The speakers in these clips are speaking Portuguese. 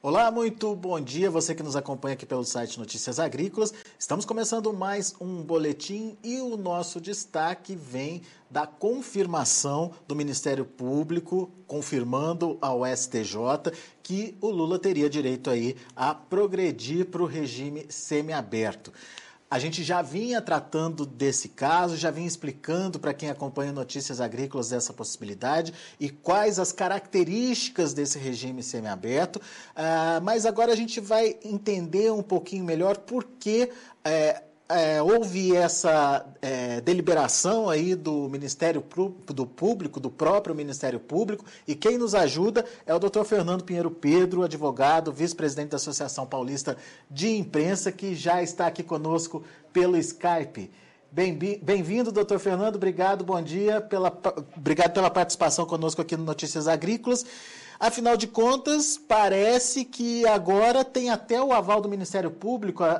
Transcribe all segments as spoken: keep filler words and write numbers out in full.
Olá, muito bom dia, você que nos acompanha aqui pelo site Notícias Agrícolas. Estamos começando mais um boletim e o nosso destaque vem da confirmação do Ministério Público, confirmando ao S T J que o Lula teria direito aí a progredir para o regime semiaberto. A gente já vinha tratando desse caso, já vinha explicando para quem acompanha Notícias Agrícolas essa possibilidade e quais as características desse regime semiaberto, uh, mas agora a gente vai entender um pouquinho melhor por que é, é, houve essa é, deliberação aí do Ministério do Público, do próprio Ministério Público, e quem nos ajuda é o doutor Fernando Pinheiro Pedro, advogado, vice-presidente da Associação Paulista de Imprensa, que já está aqui conosco pelo Skype. Bem-vindo, doutor Fernando, obrigado, bom dia, pela, obrigado pela participação conosco aqui no Notícias Agrícolas. Afinal de contas, parece que agora tem até o aval do Ministério Público a,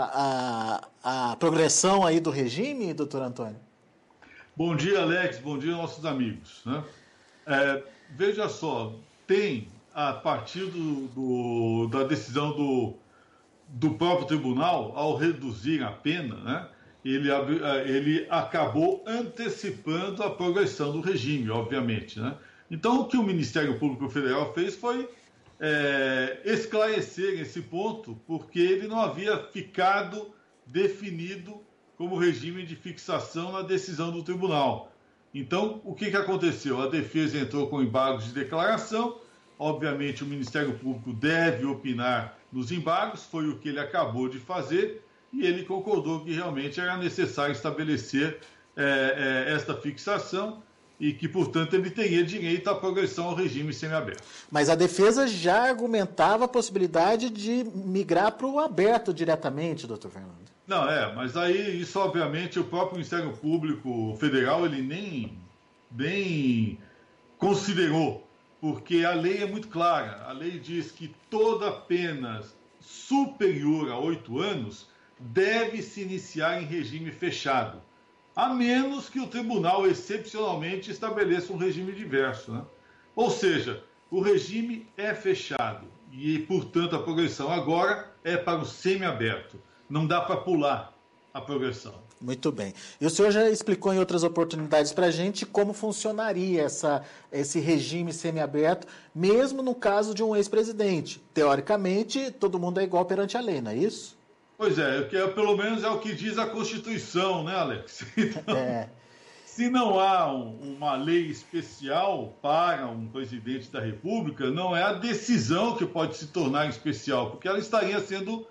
a, a, a progressão aí do regime, doutor Antônio? Bom dia, Alex, bom dia, nossos amigos. Né? É, veja só, tem, a partir do, do, da decisão do, do próprio tribunal, ao reduzir a pena, né, ele, ele acabou antecipando a progressão do regime, obviamente, né? Então, o que o Ministério Público Federal fez foi é, esclarecer esse ponto, porque ele não havia ficado definido como regime de fixação na decisão do tribunal. Então, o que, que aconteceu? A defesa entrou com embargos de declaração, obviamente o Ministério Público deve opinar nos embargos, foi o que ele acabou de fazer, e ele concordou que realmente era necessário estabelecer é, é, esta fixação, e que, portanto, ele teria direito à progressão ao regime semiaberto. Mas a defesa já argumentava a possibilidade de migrar para o aberto diretamente, doutor Fernando. Não, é, mas aí isso, obviamente, o próprio Ministério Público Federal, ele nem, nem considerou, porque a lei é muito clara. A lei diz que toda pena superior a oito anos deve se iniciar em regime fechado, a menos que o tribunal excepcionalmente estabeleça um regime diverso, né? Ou seja, o regime é fechado e, portanto, a progressão agora é para o semiaberto. Não dá para pular a progressão. Muito bem. E o senhor já explicou em outras oportunidades para a gente como funcionaria essa, esse regime semiaberto, mesmo no caso de um ex-presidente. Teoricamente, todo mundo é igual perante a lei, não é isso? Pois é, que é, pelo menos é o que diz a Constituição, né, Alex? Então, é. Se não há um, uma lei especial para um presidente da República, não é a decisão que pode se tornar especial, porque ela estaria sendo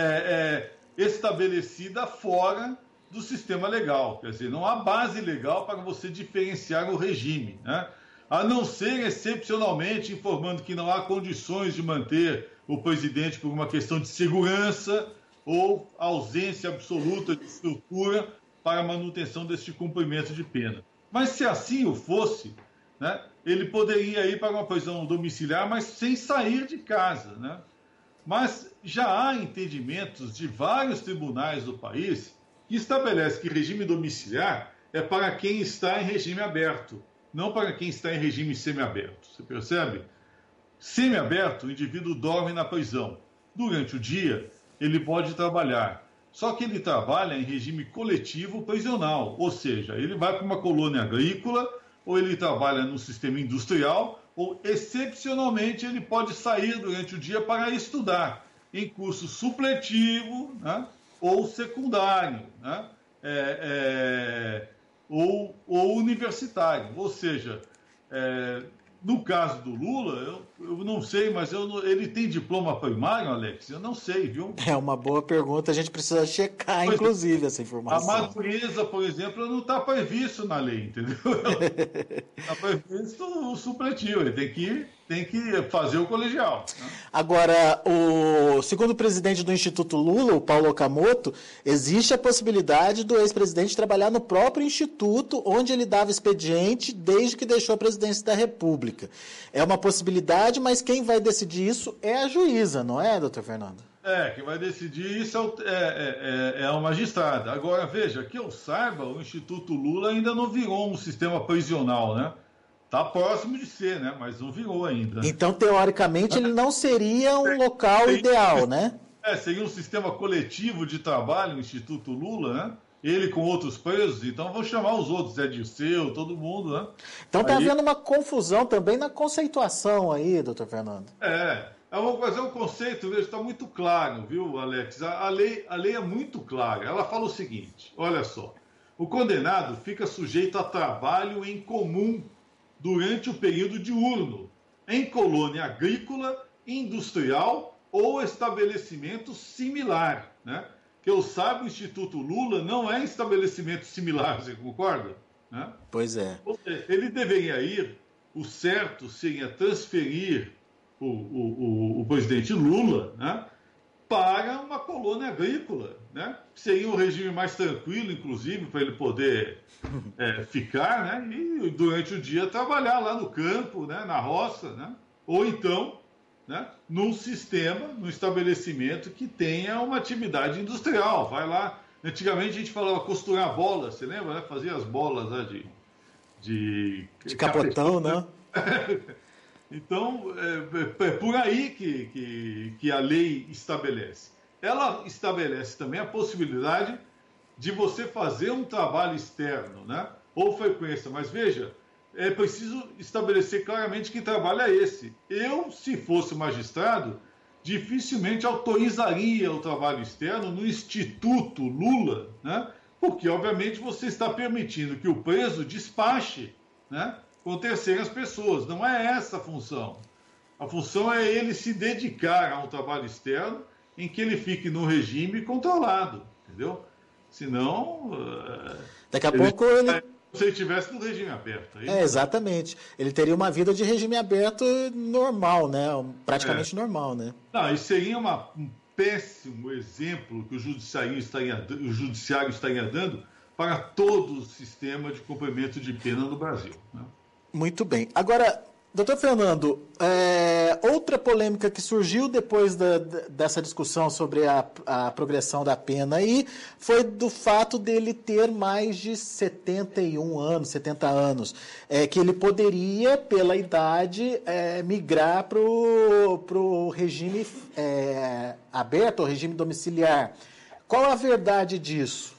é, é, estabelecida fora do sistema legal. Quer dizer, não há base legal para você diferenciar o regime, né? A não ser excepcionalmente informando que não há condições de manter o presidente por uma questão de segurança ou ausência absoluta de estrutura para a manutenção deste cumprimento de pena. Mas se assim o fosse, né, ele poderia ir para uma prisão domiciliar, mas sem sair de casa, né? Mas já há entendimentos de vários tribunais do país que estabelecem que regime domiciliar é para quem está em regime aberto, não para quem está em regime semiaberto. Você percebe? Semiaberto, o indivíduo dorme na prisão. Durante o dia, ele pode trabalhar, só que ele trabalha em regime coletivo prisional, ou seja, ele vai para uma colônia agrícola, ou ele trabalha no sistema industrial, ou, excepcionalmente, ele pode sair durante o dia para estudar em curso supletivo, né, ou secundário, né, é, é, ou, ou universitário, ou seja, é, no caso do Lula, eu, eu não sei, mas eu, ele tem diploma primário, Alex? Eu não sei, viu? É uma boa pergunta, a gente precisa checar, pois, inclusive, essa informação. A natureza, por exemplo, não está previsto na lei, entendeu? Está previsto o supletivo, ele tem que, tem que fazer o colegial. Né? Agora, o, segundo o presidente do Instituto Lula, o Paulo Okamoto, existe a possibilidade do ex-presidente trabalhar no próprio instituto onde ele dava expediente desde que deixou a presidência da República. É uma possibilidade, mas quem vai decidir isso é a juíza, não é, doutor Fernando? É, quem vai decidir isso é, é, é, é a magistrada. Agora, veja, que eu saiba, o Instituto Lula ainda não virou um sistema prisional, né? Está próximo de ser, né? Mas não virou ainda. Então, teoricamente, ele não seria um local ideal, né? É, seria um sistema coletivo de trabalho, o Instituto Lula, né? Ele com outros presos, então vou chamar os outros, Zé Dirceu, todo mundo, né? Então está aí... havendo uma confusão também na conceituação aí, doutor Fernando. É, eu vou fazer um conceito, veja, está muito claro, viu, Alex? A, a, lei, a lei é muito clara. Ela fala o seguinte, olha só, o condenado fica sujeito a trabalho em comum durante o período diurno, em colônia agrícola, industrial ou estabelecimento similar, né? Que eu saiba, o Instituto Lula não é estabelecimento similar, você concorda? Né? Pois é. Ele deveria ir, o certo seria transferir o, o, o, o presidente Lula, né, para uma colônia agrícola, né? Seria um regime mais tranquilo, inclusive, para ele poder é, ficar, né, e durante o dia trabalhar lá no campo, né, na roça, né? Ou então, né, num sistema, num estabelecimento que tenha uma atividade industrial. Vai lá. Antigamente a gente falava costurar bolas, você lembra? Né? Fazia as bolas, né, de, de... de capotão, né? Então, é, é por aí que, que, que a lei estabelece. Ela estabelece também a possibilidade de você fazer um trabalho externo, né? Ou frequência. Mas veja, é preciso estabelecer claramente que trabalho é esse. Eu, se fosse magistrado, dificilmente autorizaria o trabalho externo no Instituto Lula, né? Porque, obviamente, você está permitindo que o preso despache, né, com terceiras pessoas. Não é essa a função. A função é ele se dedicar a um trabalho externo em que ele fique no regime controlado, entendeu? Senão... Daqui a ele... pouco ele... Se ele estivesse no regime aberto. Aí... É, exatamente. Ele teria uma vida de regime aberto normal, né? Praticamente é. normal, né? Não, isso seria uma, um péssimo exemplo que o judiciário estaria, o judiciário estaria dando para todo o sistema de cumprimento de pena no Brasil, né? Muito bem. Agora, doutor Fernando, é, outra polêmica que surgiu depois da, dessa discussão sobre a, a progressão da pena aí foi do fato dele ter mais de setenta e um anos, setenta anos, é, que ele poderia, pela idade, é, migrar para o regime é, aberto, o regime domiciliar. Qual a verdade disso?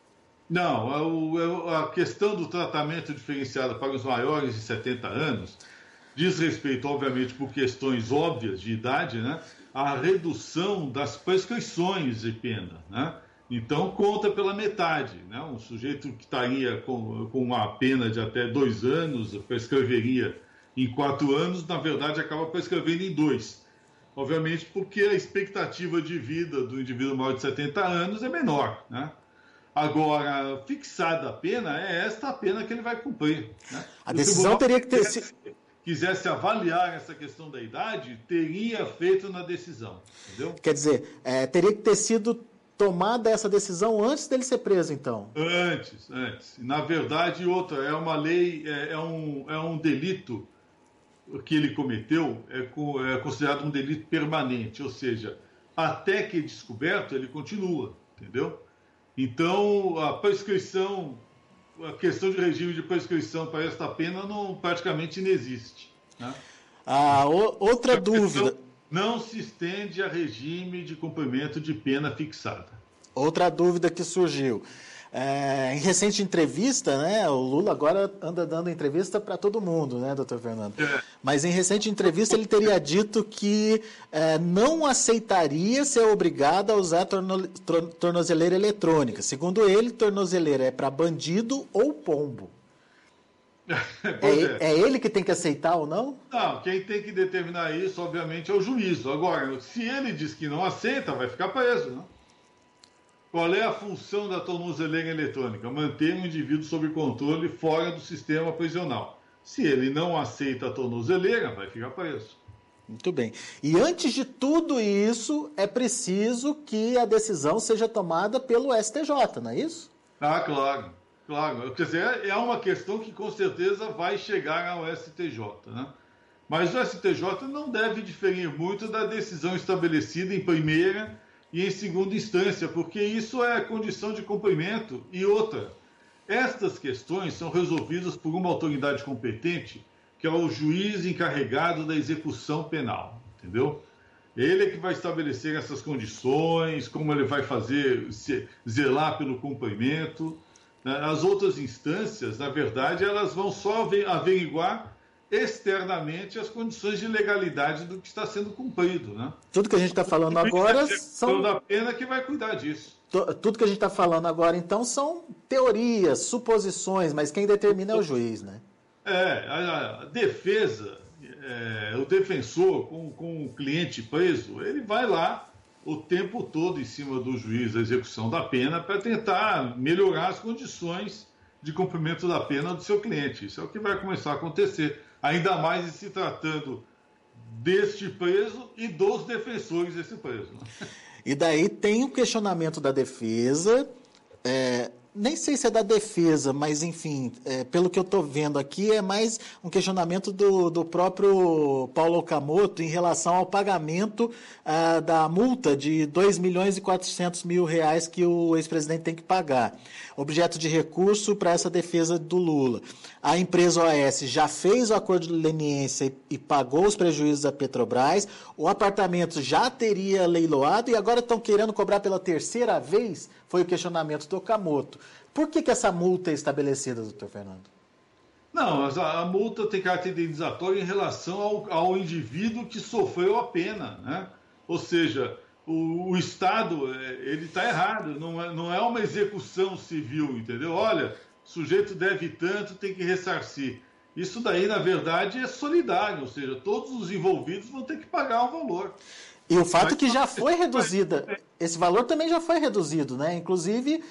Não, a questão do tratamento diferenciado para os maiores de setenta anos diz respeito, obviamente, por questões óbvias de idade, né, à redução das prescrições de pena, né? Então, conta pela metade, né? Um sujeito que estaria com, com uma pena de até dois anos, prescreveria em quatro anos, na verdade, acaba prescrevendo em dois. Obviamente, porque a expectativa de vida do indivíduo maior de setenta anos é menor, né? Agora, fixada a pena, é esta a pena que ele vai cumprir, né? A decisão teria que ter sido... quisesse avaliar essa questão da idade, teria feito na decisão, entendeu? Quer dizer, é, teria que ter sido tomada essa decisão antes dele ser preso, então? Antes, antes. Na verdade, outra, é uma lei, é, é, um, é um delito que ele cometeu, é, co, é considerado um delito permanente, ou seja, até que descoberto, ele continua, entendeu? Então, a prescrição, a questão de regime de prescrição para esta pena não, praticamente não existe, né? Ah, o, outra dúvida. Não se estende a regime de cumprimento de pena fixada. Outra dúvida que surgiu. É, em recente entrevista, né, o Lula agora anda dando entrevista para todo mundo, né, doutor Fernando? É. Mas em recente entrevista ele teria dito que é, não aceitaria ser obrigado a usar torno, tornozeleira eletrônica. Segundo ele, tornozeleira é para bandido ou pombo. É, é. é ele que tem que aceitar ou não? Não, quem tem que determinar isso, obviamente, é o juiz. Agora, se ele diz que não aceita, vai ficar preso, né? Qual é a função da tornozeleira eletrônica? Manter o indivíduo sob controle fora do sistema prisional. Se ele não aceita a tornozeleira, vai ficar preso. Muito bem. E antes de tudo isso, é preciso que a decisão seja tomada pelo S T J, não é isso? Ah, claro. Claro. Quer dizer, é uma questão que com certeza vai chegar ao S T J, né? Mas o S T J não deve diferir muito da decisão estabelecida em primeira e em segunda instância, porque isso é condição de cumprimento. E outra, estas questões são resolvidas por uma autoridade competente que é o juiz encarregado da execução penal, entendeu? Ele é que vai estabelecer essas condições, como ele vai fazer, zelar pelo cumprimento. As outras instâncias, na verdade, elas vão só averiguar externamente as condições de legalidade do que está sendo cumprido, né? Tudo que a gente está falando agora são... da pena que vai cuidar disso. Tudo que a gente está falando agora, então, são teorias, suposições, mas quem determina é o juiz, né? É, a, a defesa, é, o defensor com, com o cliente preso, ele vai lá o tempo todo em cima do juiz da execução da pena para tentar melhorar as condições de cumprimento da pena do seu cliente. Isso é o que vai começar a acontecer, ainda mais se tratando deste preso e dos defensores desse preso. Né? E daí tem o questionamento da defesa, é, nem sei se é da defesa, mas enfim, é, pelo que eu estou vendo aqui, é mais um questionamento do, do próprio Paulo Okamoto em relação ao pagamento ah, da multa de dois milhões e quatrocentos mil reais que o ex-presidente tem que pagar. Objeto de recurso para essa defesa do Lula. A empresa O A S já fez o acordo de leniência e, e pagou os prejuízos da Petrobras, o apartamento já teria leiloado e agora estão querendo cobrar pela terceira vez, foi o questionamento do Okamoto. Por que, que essa multa é estabelecida, doutor Fernando? Não, mas a, a multa tem caráter indenizatório em relação ao, ao indivíduo que sofreu a pena, né? Ou seja, o, o Estado, ele está errado, não é, não é uma execução civil, entendeu? Olha, o sujeito deve tanto, tem que ressarcir. Isso daí, na verdade, é solidário, ou seja, todos os envolvidos vão ter que pagar o valor. E o fato Mas, que já foi reduzida, esse valor também já foi reduzido, né? Inclusive,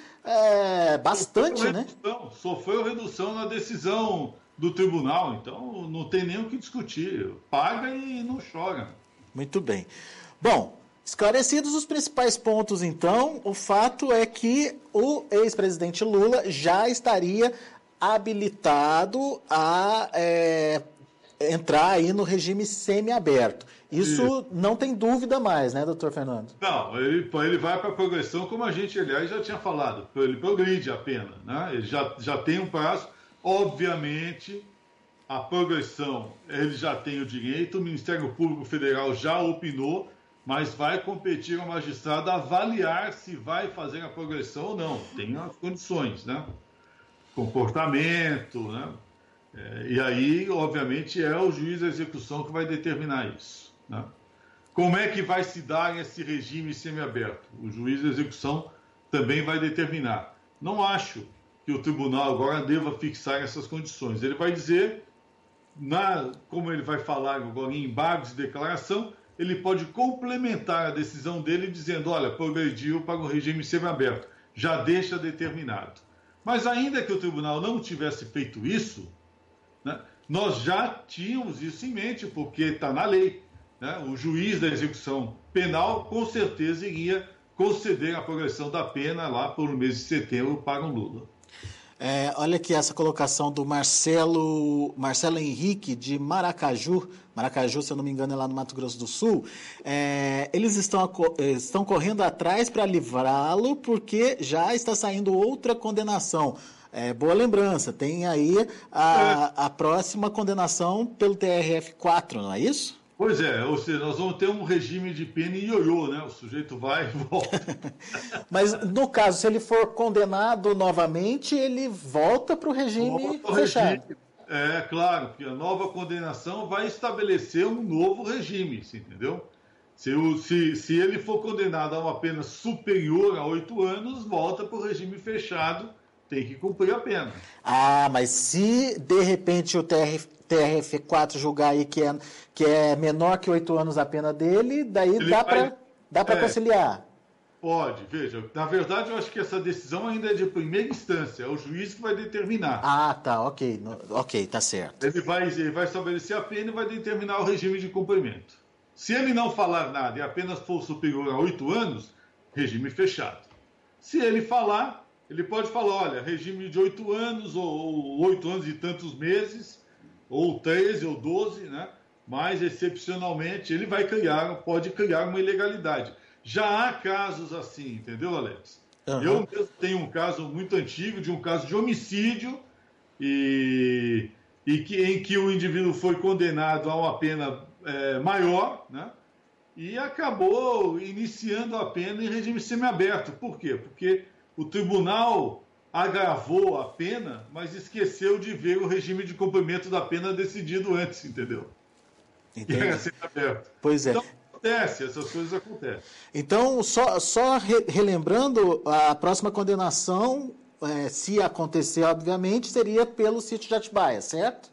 é, bastante, sofreu né? Redução, sofreu redução na decisão do tribunal, então não tem nem o que discutir. Paga e não chora. Muito bem. Bom, esclarecidos os principais pontos, então, o fato é que o ex-presidente Lula já estaria habilitado a é, entrar aí no regime semiaberto. Isso e... não tem dúvida mais, né, doutor Fernando? Não, ele, ele vai para a progressão, como a gente, aliás, já tinha falado. Ele progride a pena, né? Ele já, já tem um prazo. Obviamente, a progressão, ele já tem o direito, o Ministério Público Federal já opinou, mas vai competir ao magistrado a avaliar se vai fazer a progressão ou não. Tem as condições, né? Comportamento, né? É, e aí, obviamente, é o juiz da execução que vai determinar isso. Né? Como é que vai se dar esse regime semiaberto? O juiz da execução também vai determinar. Não acho que o tribunal agora deva fixar essas condições. Ele vai dizer, na, como ele vai falar agora em embargos de declaração, ele pode complementar a decisão dele dizendo, olha, progrediu para o regime semiaberto, já deixa determinado. Mas ainda que o tribunal não tivesse feito isso, né, nós já tínhamos isso em mente, porque está na lei. Né? O juiz da execução penal com certeza iria conceder a progressão da pena lá por mês de setembro para o Lula. É, olha aqui essa colocação do Marcelo, Marcelo Henrique, de Maracaju. Maracaju, se eu não me engano, é lá no Mato Grosso do Sul. É, eles estão, estão correndo atrás para livrá-lo porque já está saindo outra condenação. É, boa lembrança, tem aí a, a próxima condenação pelo T R F quatro, não é isso? Pois é, ou seja, nós vamos ter um regime de pena em ioiô, né? O sujeito vai e volta. Mas, no caso, se ele for condenado novamente, ele volta para o regime fechado. Regime. É, claro, que a nova condenação vai estabelecer um novo regime, entendeu? Se, o, se, se ele for condenado a uma pena superior a oito anos, volta para o regime fechado, tem que cumprir a pena. Ah, mas se, de repente, o T R F quatro julgar aí que é, que é menor que oito anos a pena dele, daí ele dá para dá para é, conciliar. Pode, veja. Na verdade, eu acho que essa decisão ainda é de primeira instância. É o juiz que vai determinar. Ah, tá, ok. No, ok, tá certo. Ele vai, ele vai estabelecer a pena e vai determinar o regime de cumprimento. Se ele não falar nada e apenas for superior a oito anos, regime fechado. Se ele falar, ele pode falar, olha, regime de oito anos ou oito anos e tantos meses, ou treze ou doze, né? Mas, excepcionalmente, ele vai criar, pode criar uma ilegalidade. Já há casos assim, entendeu, Alex? Uhum. Eu mesmo tenho um caso muito antigo, de um caso de homicídio, e e que, em que o indivíduo foi condenado a uma pena é, maior, né? E acabou iniciando a pena em regime semiaberto. Por quê? Porque o tribunal agravou a pena, mas esqueceu de ver o regime de cumprimento da pena decidido antes, entendeu? Entendi. Que era semiaberto. Pois é. Então, acontece, essas coisas acontecem. Então, só, só re, relembrando, a próxima condenação, é, se acontecer, obviamente, seria pelo sítio de Atibaia, certo?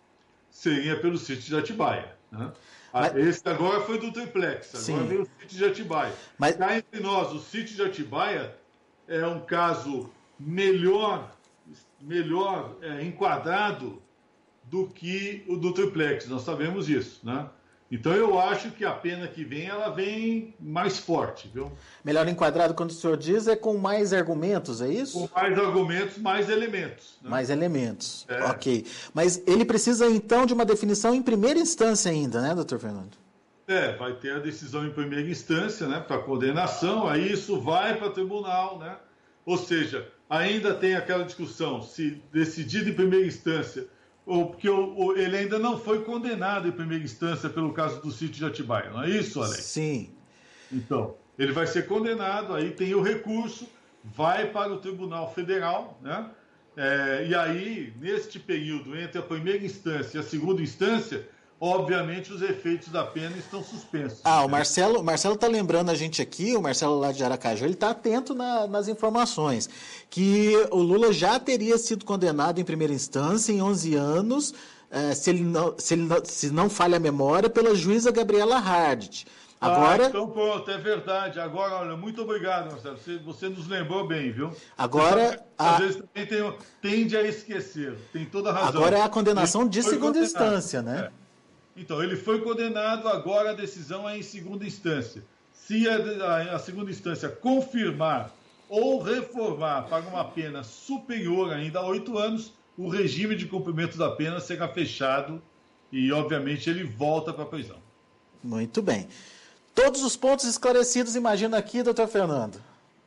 Seria pelo sítio de Atibaia, né? Mas... Esse agora foi do triplex, agora Sim. veio o sítio de Atibaia. Mas... Cá entre nós, o sítio de Atibaia é um caso melhor, melhor é, enquadrado do que o do triplex, nós sabemos isso, né? Então eu acho que a pena que vem, ela vem mais forte, viu? Melhor enquadrado, quando o senhor diz, é com mais argumentos, é isso? Com mais argumentos, mais elementos. Né? Mais elementos, é. Ok. Mas ele precisa, então, de uma definição em primeira instância ainda, né, doutor Fernando? É, vai ter a decisão em primeira instância, né, para condenação, aí isso vai para o tribunal, né? Ou seja, ainda tem aquela discussão, se decidido em primeira instância, ou porque ele ainda não foi condenado em primeira instância pelo caso do sítio de Atibaia, não é isso, Alex? Sim. Então, ele vai ser condenado, aí tem o recurso, vai para o Tribunal Federal, né? É, e aí, neste período, entre a primeira instância e a segunda instância, obviamente os efeitos da pena estão suspensos. Ah, né? o Marcelo Marcelo está lembrando a gente aqui, o Marcelo lá de Aracaju, ele está atento na, nas informações, que o Lula já teria sido condenado em primeira instância em onze anos, eh, se, ele não, se, ele não, se não falha a memória, pela juíza Gabriela Hardt. Agora... Ah, então pronto, é verdade. Agora, olha, muito obrigado, Marcelo. Você, você nos lembrou bem, viu? Agora... Sabe, às a... vezes também tem, tende a esquecer. Tem toda a razão. Agora é a condenação ele de segunda condenado. instância, né? É. Então, ele foi condenado, agora a decisão é em segunda instância. Se a, a, a segunda instância confirmar ou reformar para uma pena superior ainda a oito anos, o regime de cumprimento da pena será fechado e, obviamente, ele volta para a prisão. Muito bem. Todos os pontos esclarecidos, imagino aqui, doutor Fernando?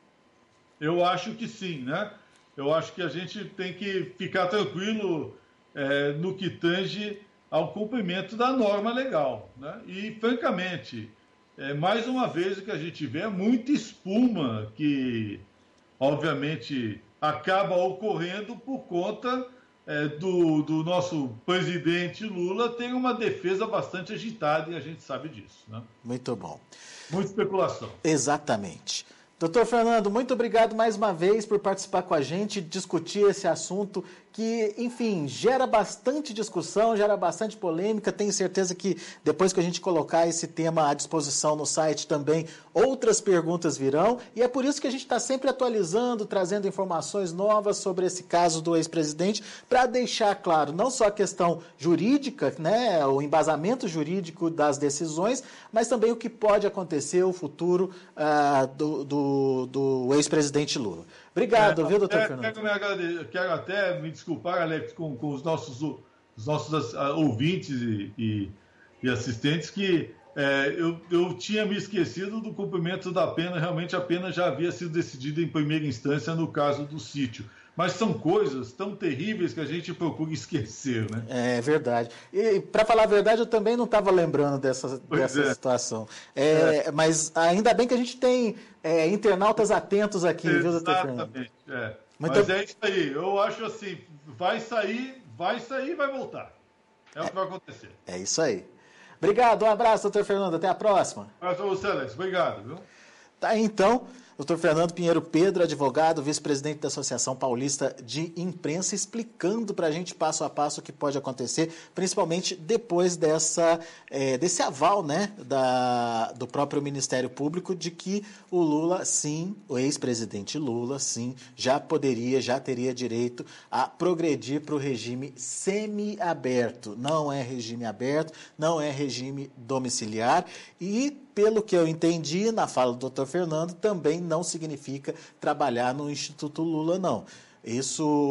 Eu acho que sim, né? Eu acho que a gente tem que ficar tranquilo é, no que tange ao cumprimento da norma legal, né? E, francamente, é, mais uma vez o que a gente vê é muita espuma que, obviamente, acaba ocorrendo por conta é, do, do nosso presidente Lula ter uma defesa bastante agitada e a gente sabe disso, né? Muito bom. Muita especulação. Exatamente. Doutor Fernando, muito obrigado mais uma vez por participar com a gente, discutir esse assunto que, enfim, gera bastante discussão, gera bastante polêmica. Tenho certeza que depois que a gente colocar esse tema à disposição no site também, outras perguntas virão. E é por isso que a gente está sempre atualizando, trazendo informações novas sobre esse caso do ex-presidente, para deixar claro não só a questão jurídica, né, o embasamento jurídico das decisões, mas também o que pode acontecer, o futuro uh, do, do, do ex-presidente Lula. Obrigado, é, viu, doutor é, Fernando? Quero, me quero até me desculpar, Alex, com, com os nossos, os nossos uh, ouvintes e, e, e assistentes, que é, eu, eu tinha me esquecido do cumprimento da pena. Realmente a pena já havia sido decidida em primeira instância no caso do sítio. Mas são coisas tão terríveis que a gente procura esquecer, né? É verdade. E, para falar a verdade, eu também não estava lembrando dessa, dessa é. situação. É, é. Mas ainda bem que a gente tem é, internautas atentos aqui, Exatamente, viu, doutor Fernando? Exatamente, é. Muito... Mas é isso aí. Eu acho assim, vai sair, vai sair e vai voltar. É, é o que vai acontecer. É isso aí. Obrigado, um abraço, doutor Fernando. Até a próxima. Um abraço para você, Alex. Obrigado, viu? Tá aí, então, doutor Fernando Pinheiro Pedro, advogado, vice-presidente da Associação Paulista de Imprensa, explicando para a gente passo a passo o que pode acontecer, principalmente depois dessa, é, desse aval, né, da, do próprio Ministério Público de que o Lula, sim, o ex-presidente Lula, sim, já poderia, já teria direito a progredir para o regime semiaberto. Não é regime aberto, não é regime domiciliar e, pelo que eu entendi na fala do doutor Fernando, também não significa trabalhar no Instituto Lula, não. Isso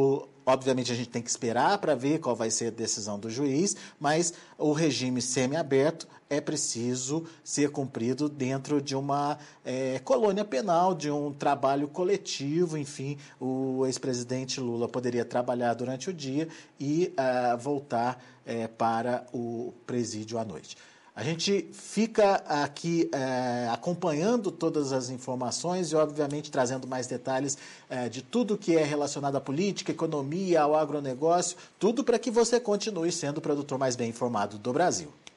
Obviamente, a gente tem que esperar para ver qual vai ser a decisão do juiz, mas o regime semiaberto é preciso ser cumprido dentro de uma é, colônia penal, de um trabalho coletivo. Enfim, o ex-presidente Lula poderia trabalhar durante o dia e uh, voltar é, para o presídio à noite. A gente fica aqui é, acompanhando todas as informações e, obviamente, trazendo mais detalhes é, de tudo que é relacionado à política, economia, ao agronegócio, tudo para que você continue sendo o produtor mais bem informado do Brasil.